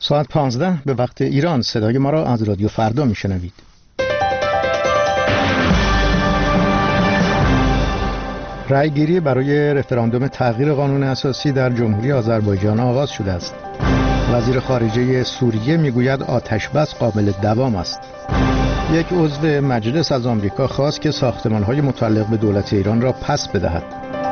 ساعت 15 به وقت ایران. صدای ما را از رادیو فردا میشنوید. رأیگیری برای رفراندوم تغییر قانون اساسی در جمهوری آذربایجان آغاز شده است. وزیر خارجه سوریه میگوید آتش‌بس قابل دوام است. یک عضو مجلس از آمریکا خواست که ساختمان‌های متعلق به دولت ایران را پس بدهد.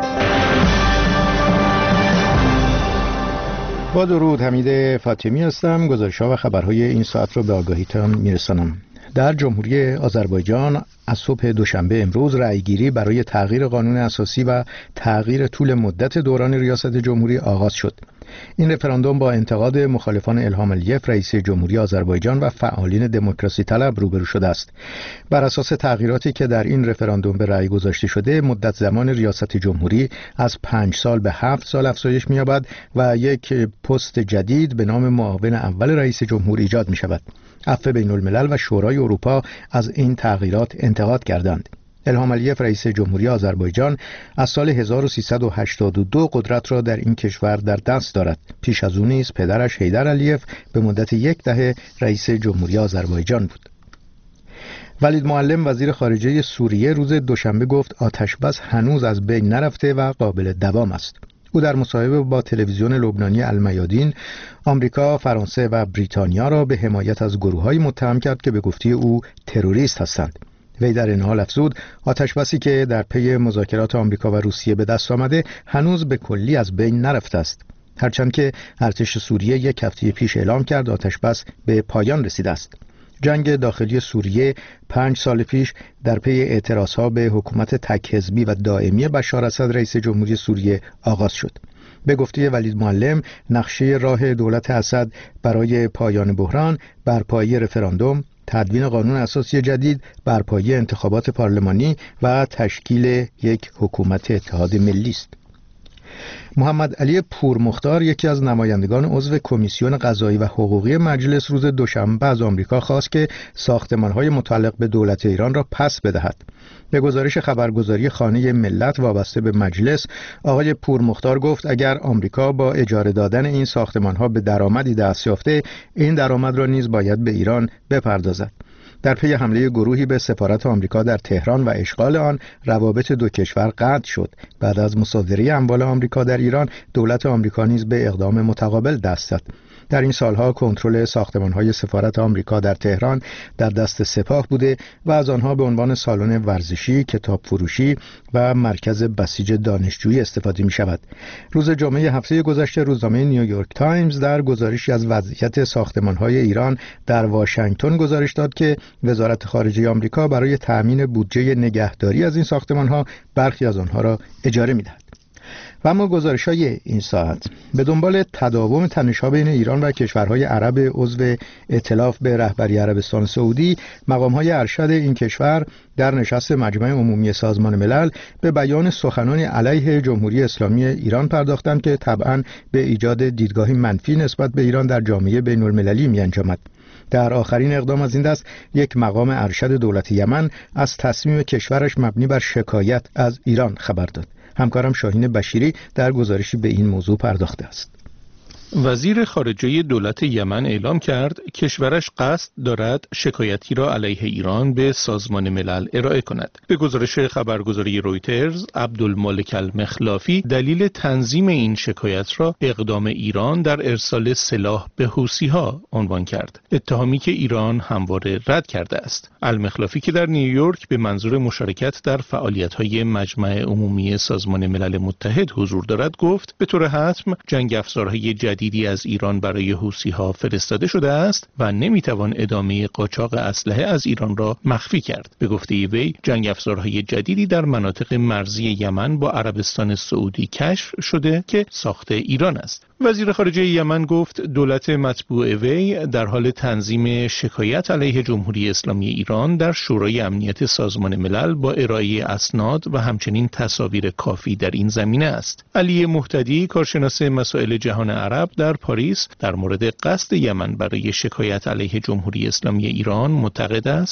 با درود، حمید فاطمی هستم. گزارش‌ها و خبرهای این ساعت را به آگاهیتان میرسانم. در جمهوری آذربایجان از صبح دوشنبه امروز رأیگیری برای تغییر قانون اساسی و تغییر طول مدت دوران ریاست جمهوری آغاز شد. این رفراندوم با انتقاد مخالفان الهام الیف رئیس جمهوری آذربایجان و فعالین دموکراسی طلب روبرو شده است. بر اساس تغییراتی که در این رفراندوم به رأی گذاشته شده، مدت زمان ریاست جمهوری از 5 سال به 7 سال افزایش می‌یابد و یک پست جدید به نام معاون اول رئیس جمهور ایجاد می‌شود. عفو بین‌الملل و شورای اروپا از این تغییرات انتقاد کردند. الهام الیف رئیس جمهوری آذربایجان از سال 1382 قدرت را در این کشور در دست دارد. پیش از او نیز پدرش حیدر الیف به مدت 10 دهه رئیس جمهوری آذربایجان بود. ولید معلم وزیر خارجه سوریه روز دوشنبه گفت آتش‌بس هنوز از بین نرفته و قابل دوام است. او در مصاحبه با تلویزیون لبنانی المیادین آمریکا، فرانسه و بریتانیا را به حمایت از گروه‌هایی متهم کرد که به گفته او تروریست هستند. وی در این حال افزود آتش‌بسی که در پی مذاکرات آمریکا و روسیه به دست آمده هنوز به کلی از بین نرفته است، هرچند که ارتش سوریه یک هفته پیش اعلام کرد آتش‌بس به پایان رسیده است. جنگ داخلی سوریه 5 سال پیش در پی اعتراضها به حکومت تک حزبی و دائمی بشار اسد رئیس جمهوری سوریه آغاز شد. به گفته ولید معلم، نقشه راه دولت اسد برای پایان بحران برپایی رفراندوم، تدوین قانون اساسی جدید، برپایی انتخابات پارلمانی و تشکیل یک حکومت اتحاد ملی است. محمد علی پورمختار، یکی از نمایندگان عضو کمیسیون قضایی و حقوقی مجلس، روز دوشنبه از آمریکا خواست که ساختمان‌های متعلق به دولت ایران را پس بدهد. به گزارش خبرگزاری خانه ملت وابسته به مجلس، آقای پورمختار گفت اگر آمریکا با اجاره دادن این ساختمان‌ها به درآمدی دست یافته، این درآمد را نیز باید به ایران بپردازد. در پی حمله گروهی به سفارت آمریکا در تهران و اشغال آن، روابط دو کشور قطع شد. بعد از مصادره اموال آمریکا در ایران، دولت آمریکا نیز به اقدام متقابل دست زد. در این سالها کنترل ساختمان‌های سفارت آمریکا در تهران در دست سپاه بوده و از آنها به عنوان سالن ورزشی، کتاب فروشی و مرکز بسیج دانشجویی استفاده می‌شود. روز جمعه هفته گذشته روزنامه نیویورک تایمز در گزارشی از وضعیت ساختمان‌های ایران در واشنگتن گزارش داد که وزارت خارجه آمریکا برای تأمین بودجه نگهداری از این ساختمان‌ها برخی از آنها را اجاره می‌دهد. و اما گزارش‌های این ساعت به دنبال تداوم تنش‌ها بین ایران و کشورهای عرب عضو ائتلاف به رهبری عربستان سعودی، مقام‌های ارشد این کشور در نشست مجمع عمومی سازمان ملل به بیان سخنانی علیه جمهوری اسلامی ایران پرداختند که طبعاً به ایجاد دیدگاهی منفی نسبت به ایران در جامعه بین‌المللی می‌انجامد. در آخرین اقدام از این دست، یک مقام ارشد دولت یمن از تصمیم کشورش مبنی بر شکایت از ایران خبر داد. همکارم شاهین بشیری در گزارشی به این موضوع پرداخته است. وزیر خارجه دولت یمن اعلام کرد کشورش قصد دارد شکایتی را علیه ایران به سازمان ملل ارائه کند. به گزارش خبرگزاری رویترز، عبدالمالک المخلافی دلیل تنظیم این شکایت را اقدام ایران در ارسال سلاح به حوثی‌ها عنوان کرد، اتهامی که ایران همواره رد کرده است. المخلافی که در نیویورک به منظور مشارکت در فعالیت‌های مجمع عمومی سازمان ملل متحد حضور دارد گفت به طور حتم جنگ افزارهای جدیدی از ایران برای حوثی‌ها فرستاده شده است و نمیتوان ادامه قاچاق اسلحه از ایران را مخفی کرد. به گفته وی جنگ افزارهای جدیدی در مناطق مرزی یمن با عربستان سعودی کشف شده که ساخت ایران است. وزیر خارجه یمن گفت دولت مطبوع وی در حال تنظیم شکایت علیه جمهوری اسلامی ایران در شورای امنیت سازمان ملل با ارائه اسناد و همچنین تصاویر کافی در این زمینه است. علی مهتدی، کارشناس مسائل جهان عرب در پاریس، در مورد قصد یمن برای شکایت علیه جمهوری اسلامی ایران معتقد است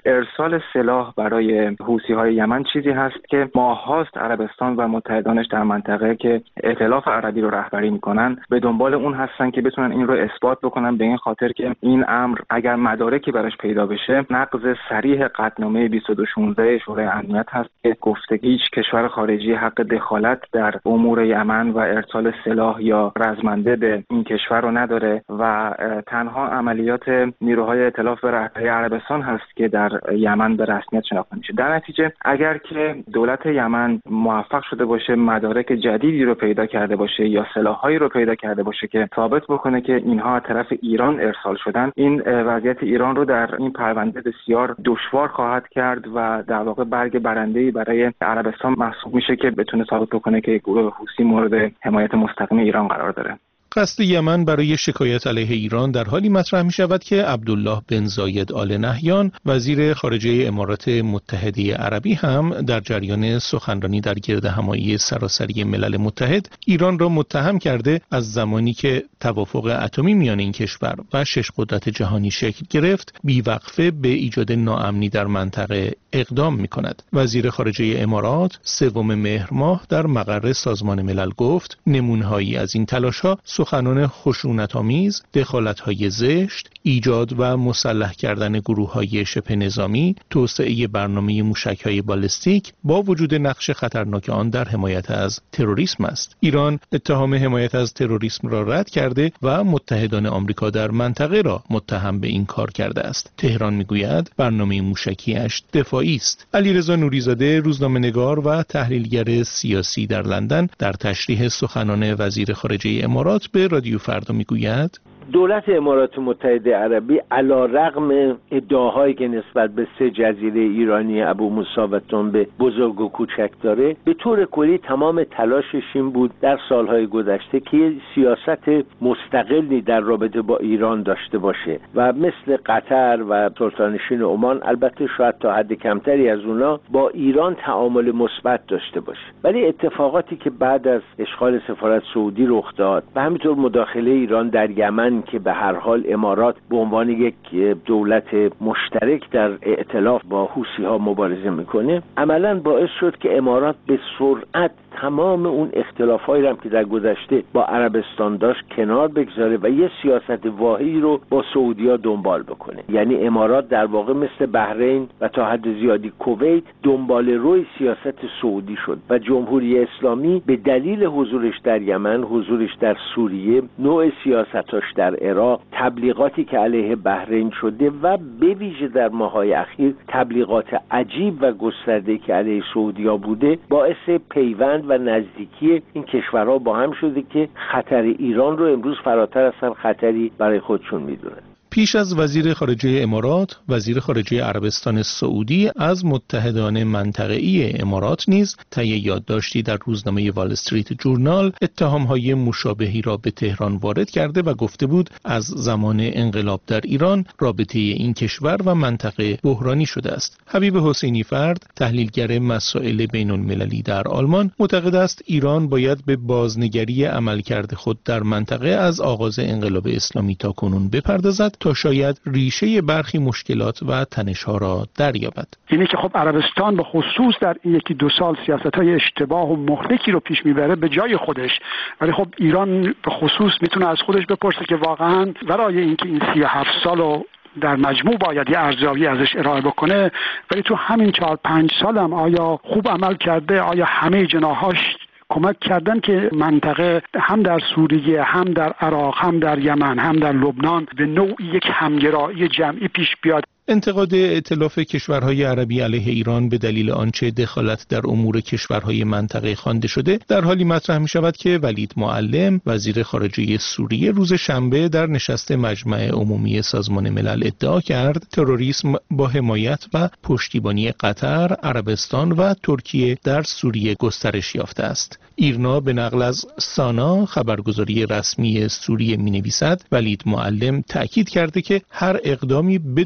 ارسال سلاح برای حوثی‌های یمن چیزی هست که ماه‌هاست عربستان و متحدانش در منطقه که ائتلاف عربی رو رهبری میکنن به دنبال اون هستن که بتونن این رو اثبات بکنن، به این خاطر که این امر اگر مدارکی براش پیدا بشه نقض صریح قطعنامه 2216 شورای امنیت هست که گفته هیچ کشور خارجی حق دخالت در امور یمن و ارسال سلاح یا رزمنده به این کشور رو نداره و تنها عملیات نیروهای ائتلاف به رهبری عربستان هست که در یمن به رسمیت شناخته میشه. در نتیجه اگر که دولت یمن موفق شده باشه مدارک جدیدی رو پیدا کرده باشه یا سلاح‌هایی رو پیدا کرده باشه که ثابت بکنه که اینها از طرف ایران ارسال شدن، این وضعیت ایران رو در این پرونده بسیار دشوار خواهد کرد و در واقع برگ برنده‌ای برای عربستان محسوب میشه که بتونه ثابت بکنه که گروه حوثی مورد حمایت مستقیم ایران قرار داره. قصد یمن برای شکایت علیه ایران در حالی مطرح می شود که عبدالله بن زاید آل نهیان وزیر خارجه امارات متحده عربی هم در جریان سخنرانی در گردهمایی سراسری ملل متحد ایران را متهم کرده از زمانی که توافق اتمی میان این کشور و 6 قدرت جهانی شکل گرفت بیوقفه به ایجاد ناامنی در منطقه اقدام می کند. وزیر خارجه امارات 3 مهر ماه در مقر سازمان ملل گفت نمونه‌هایی از این تلاش‌ها سخنان خشونت‌آمیز، دخالت‌های زشت، ایجاد و مسلح کردن گروه‌های شبه نظامی، توسعه برنامه موشک‌های بالستیک با وجود نقش خطرناک آن در حمایت از تروریسم است. ایران اتهام حمایت از تروریسم را رد کرده و متحدان آمریکا در منطقه را متهم به این کار کرده است. تهران می‌گوید برنامه موشکی‌اش دفاعی است. علیرضا نوری‌زاده روزنامه‌نگار و تحلیلگر سیاسی در لندن در تشریح سخنان وزیر خارجه امارات به رادیو فردا میگوید دولت امارات متحده عربی علی‌رغم ادعاهایی که نسبت به 3 جزیره ایرانی ابو موسی و تنبه بزرگ و کوچک داره، به طور کلی تمام تلاشش این بود در سالهای گذشته که سیاست مستقلی در رابطه با ایران داشته باشه و مثل قطر و سلطانشین عمان البته شاید تا حد کمتری از اونا با ایران تعامل مثبت داشته باشه. ولی اتفاقاتی که بعد از اشغال سفارت سعودی رخ داد و همینطور مداخله ایران در یمن که به هر حال امارات به عنوان یک دولت مشترک در ائتلاف با حوثی‌ها مبارزه میکنه، عملاً باعث شد که امارات به سرعت تمام اون اختلافایی هم که در گذشته با عربستان داشت کنار بگذاره و یه سیاست واحدی رو با سعودی‌ها دنبال بکنه. یعنی امارات در واقع مثل بحرین و تا حد زیادی کویت دنبال روی سیاست سعودی شد و جمهوری اسلامی به دلیل حضورش در یمن، حضورش در سوریه، نوع سیاستاش در عراق، تبلیغاتی که علیه بحرین شده و به ویژه در ماه‌های اخیر تبلیغات عجیب و گسترده که علیه سعودی‌ها بوده، باعث پیوند و نزدیکی این کشورها با هم شده که خطر ایران رو امروز فراتر از هر خطری برای خودشون میدونن. پیش از وزیر خارجه امارات، وزیر خارجه عربستان سعودی از متحدان منطقه‌ای امارات نیز طی یادداشتی در روزنامه وال استریت جورنال اتهام‌های مشابهی را به تهران وارد کرده و گفته بود از زمان انقلاب در ایران رابطه این کشور و منطقه بحرانی شده است. حبیب حسینی فرد، تحلیلگر مسائل بین‌المللی در آلمان، معتقد است ایران باید به بازنگری عملکرد خود در منطقه از آغاز انقلاب اسلامی تا کنون بپردازد تا شاید ریشه برخی مشکلات و تنش‌ها را دریابد. اینه که خب عربستان به خصوص در 1-2 سال سیاست‌های اشتباه و مهلکی رو پیش میبره به جای خودش، ولی خب ایران به خصوص میتونه از خودش بپرسه که واقعاً برای اینکه این 37 سالو در مجموع باید یه ارزیابی ازش ارائه بکنه، ولی تو همین 4-5 سال هم آیا خوب عمل کرده؟ آیا همه جناحاش کمک کردن که منطقه هم در سوریه، هم در عراق، هم در یمن، هم در لبنان به نوعی یک همگرایی جمعی پیش بیاد؟ انتقاد ائتلاف کشورهای عربی علیه ایران به دلیل آنچه دخالت در امور کشورهای منطقه خوانده شده در حالی مطرح می شود که ولید معلم وزیر خارجه سوریه روز شنبه در نشست مجمع عمومی سازمان ملل ادعا کرد تروریسم با حمایت و پشتیبانی قطر، عربستان و ترکیه در سوریه گسترش یافته است. ایرنا به نقل از سانا خبرگزاری رسمی سوریه می نویسد ولید معلم تأکید کرده که هر اقدامی بدون حمایت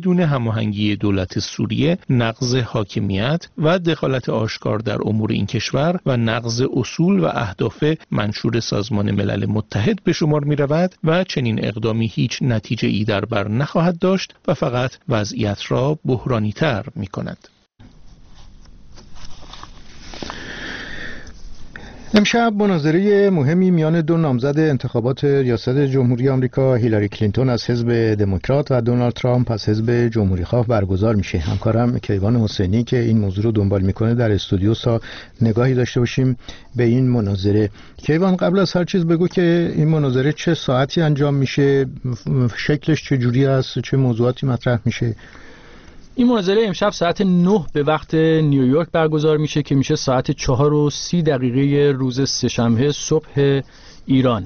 هماهنگی دولت سوریه، نقض حاکمیت و دخالت آشکار در امور این کشور و نقض اصول و اهداف منشور سازمان ملل متحد به شمار می رود و چنین اقدامی هیچ نتیجه ای در بر نخواهد داشت و فقط وضعیت را بحرانی تر می کند. امشب مناظره مهمی میان دو نامزد انتخابات ریاست جمهوری آمریکا، هیلاری کلینتون از حزب دموکرات و دونالد ترامپ از حزب جمهوریخواه برگزار میشه. همکارم کیوان حسینی که این موضوع رو دنبال میکنه در استودیو تا نگاهی داشته باشیم به این مناظره. کیوان، قبل از هر چیز بگو که این مناظره چه ساعتی انجام میشه، شکلش چه جوری است، چه موضوعاتی مطرح میشه؟ این مناظره امشب ساعت 9 به وقت نیویورک برگزار میشه که میشه ساعت 4:30 روز سه‌شنبه صبح ایران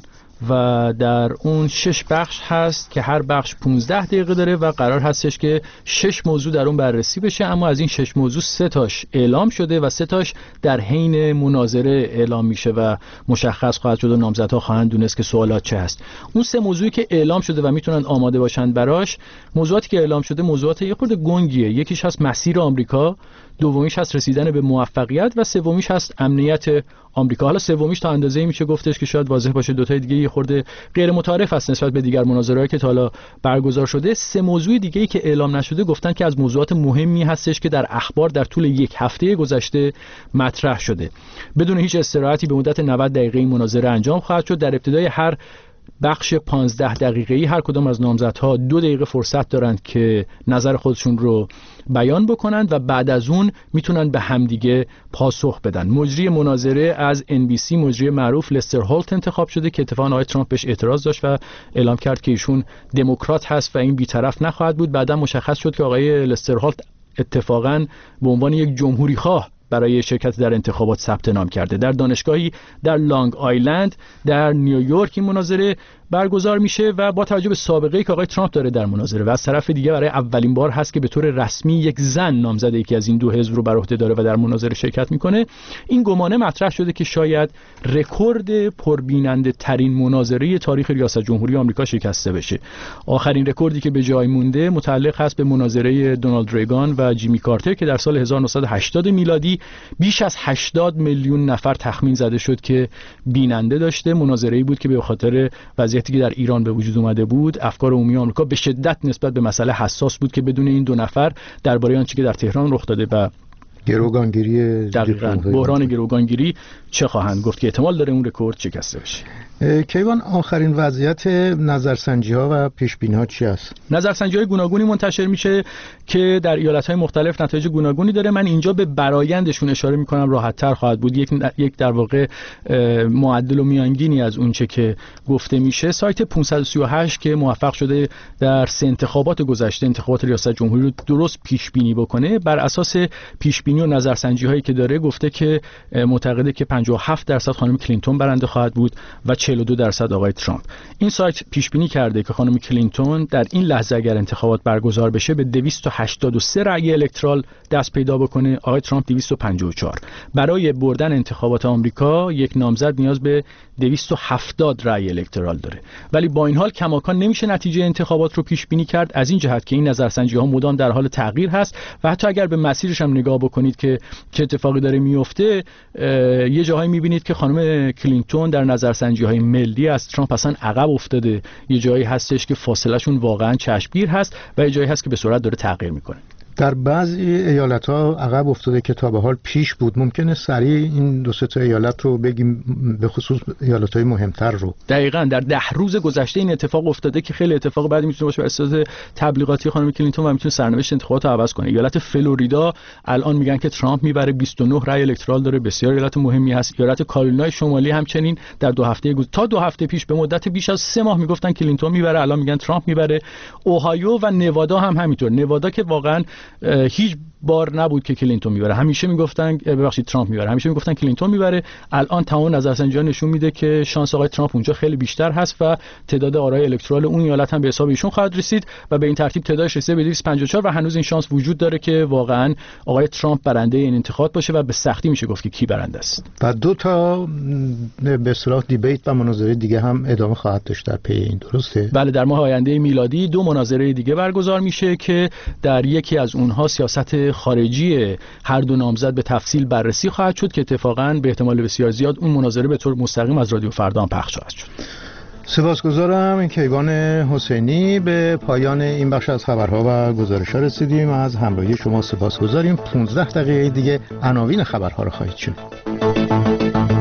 و در اون 6 بخش هست که هر بخش 15 دقیقه داره و قرار هستش که 6 موضوع در اون بررسی بشه. اما از این 6 موضوع 3 تاش اعلام شده و 3 تاش در حین مناظره اعلام میشه و مشخص خواهد شد و نامزدها خواهند دونست که سوالات چه هست. اون 3 موضوعی که اعلام شده و میتونن آماده باشن براش، موضوعاتی که اعلام شده موضوعات یه خورده گنگیه. یکیش هست مسیر آمریکا، دومیش هست رسیدن به موفقیت و سومیش هست امنیت آمریکا. حالا سومیش تا اندازه‌ای میشه گفتش که شاید واضح باشه، دوتای دیگه یه خورده غیر متعارف است نسبت به دیگر مناظره‌ای که تا حالا برگزار شده. 3 موضوع دیگه‌ای که اعلام نشده گفتن که از موضوعات مهمی هستش که در اخبار در طول 1 هفته گذشته مطرح شده. بدون هیچ استراحتی به مدت 90 دقیقه این مناظره انجام خواهد شد. در ابتدای هر بخش 15 دقیقه‌ای هر کدام از نامزدها 2 دقیقه فرصت دارند که نظر خودشون رو بیان بکنند و بعد از اون میتونن به همدیگه پاسخ بدن. مجری مناظره از NBC، مجری معروف لستر هولت انتخاب شده که اتفاقاً آقای ترامپ بهش اعتراض داشت و اعلام کرد که ایشون دموکرات هست و این بی‌طرف نخواهد بود. بعداً مشخص شد که آقای لستر هولت اتفاقاً به عنوان یک جمهوری خواه برای شرکت در انتخابات ثبت نام کرده. در دانشگاهی در لانگ آیلند در نیویورک این مناظره برگزار میشه و با توجه به سابقه‌ای که آقای ترامپ داره در مناظره و از طرف دیگه برای اولین بار هست که به طور رسمی یک زن نامزد یکی از این دو حزب رو بر عهده داره و در مناظره شرکت میکنه، این گمانه مطرح شده که شاید رکورد پربیننده ترین مناظره تاریخ ریاست جمهوری آمریکا شکسته بشه. آخرین رکوردی که به جای مونده متعلق هست به مناظره دونالد ریگان و جیمی کارتر که در سال 1980 میلادی بیش از 80 میلیون نفر تخمین زده شد که بیننده داشته. مناظره‌ای بود که به خاطر وضعیتی که در ایران به وجود اومده بود، افکار عمومی آمریکا به شدت نسبت به مسئله حساس بود که بدون این دو نفر درباره آنچه که در تهران رخ داده و گروگانگیری بحران گروگانگیری چه خواهند گفت که احتمال داره اون رکورد شکسته بشه. کیوان، آخرین وضعیت نظرسنجی‌ها و پیش‌بینی‌ها چی است؟ نظرسنجی‌های گوناگونی منتشر میشه که در ایالت‌های مختلف نتایج گوناگونی داره. من اینجا به برآیندشون اشاره می‌کنم، راحت‌تر خواهد بود. یک در واقع معدل و میانگینی از اونچه که گفته میشه. سایت 538 که موفق شده در 3 انتخابات گذشته انتخابات ریاست جمهوری رو درست پیش‌بینی بکنه، بر اساس پیش‌بینی و نظرسنجی‌هایی که داره گفته که معتقده که 57% خانم کلینتون برنده خواهد بود و 42% آقای ترامپ. این سایت پیش بینی کرده که خانم کلینتون در این لحظه اگر انتخابات برگزار بشه به 283 رأی الکترال دست پیدا بکنه، آقای ترامپ 254. برای بردن انتخابات آمریکا یک نامزد نیاز به 270 رأی الکترال داره. ولی با این حال کماکان نمیشه نتیجه انتخابات رو پیش بینی کرد، از این جهت که این نظرسنجی‌ها مدام در حال تغییر هست و حتی اگر به مسیرش هم نگاه بکنید که چه اتفاقی داره میفته، یه جاهایی میبینید که خانم کلینتون در نظرسنجی‌های ملی از ترامپ اصلا عقب افتاده، یه جایی هستش که فاصله شون واقعا چشمگیر هست و یه جایی هست که به سرعت داره تغییر میکنه. در بعضی ایالت‌ها عقب افتاده که تا به حال پیش بود. ممکنه سریع این 2-3 تا ایالت رو بگیم، به خصوص ایالت‌های مهمتر رو؟ دقیقاً در 10 روز گذشته این اتفاق افتاده که خیلی اتفاق بعدی میتونه باشه بر اساس تبلیغاتی خانم کلینتون و میتونه سرنوشت انتخابات رو عوض کنه. ایالت فلوریدا الان میگن که ترامپ میبره، 29 رأی الکترال داره، بسیار ایالت مهمی هست. ایالت کارولینای شمالی همچنین در 2 هفته تا 2 هفته پیش به مدت بیش از 3 ماه میگفتن کلینتون میبره، الان میگن ترامپ میبره. اوهایو و نوادا هم همینطور. نوادا که واقعاً هیچ بار نبود که کلینتون میبره. همیشه میگفتن ترامپ میبره، همیشه میگفتن کلینتون میبره. الان تمام نظرسنجی‌ها نشون میده که شانس آقای ترامپ اونجا خیلی بیشتر هست و تعداد آرای الکترال اون ایالت هم به حساب ایشون خواهد رسید و به این ترتیب تعدادش رسیده به 254 و هنوز این شانس وجود داره که واقعا آقای ترامپ برنده این انتخابات باشه و به سختی میشه گفت که کی برنده است. و 2 تا به اصطلاح دیبیت و مناظره دیگه هم ادامه خواهد داشت در پی این، درسته؟ بله، در ماه آینده میلادی 2 مناظره دیگه برگزار میشه که در یکی از اونها سیاست خارجی هر دو نامزد به تفصیل بررسی خواهد شد که اتفاقاً به احتمال بسیار زیاد اون مناظره به طور مستقیم از رادیو فردا پخش خواهد شد. سپاسگزارم کیوان حسینی. به پایان این بخش از خبرها و گزارش‌ها رسیدیم. از همراهی شما سپاسگزاریم. 15 دقیقه دیگه عناوین خبرها رو خواهید شنید.